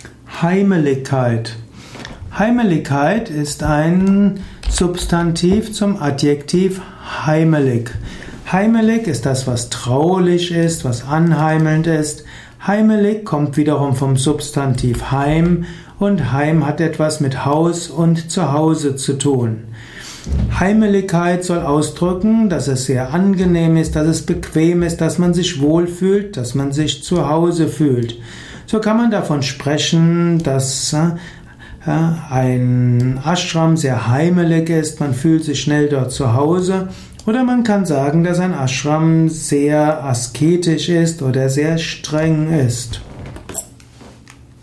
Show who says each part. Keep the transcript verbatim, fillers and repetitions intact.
Speaker 1: Heimeligkeit. Heimeligkeit ist ein Substantiv zum Adjektiv heimelig. Heimelig ist das, was traulich ist, was anheimelnd ist. Heimelig kommt wiederum vom Substantiv Heim und Heim hat etwas mit Haus und Zuhause zu tun. Heimeligkeit soll ausdrücken, dass es sehr angenehm ist, dass es bequem ist, dass man sich wohlfühlt, dass man sich zu Hause fühlt. So kann man davon sprechen, dass ein Ashram sehr heimelig ist, man fühlt sich schnell dort zu Hause. Oder man kann sagen, dass ein Ashram sehr asketisch ist oder sehr streng ist.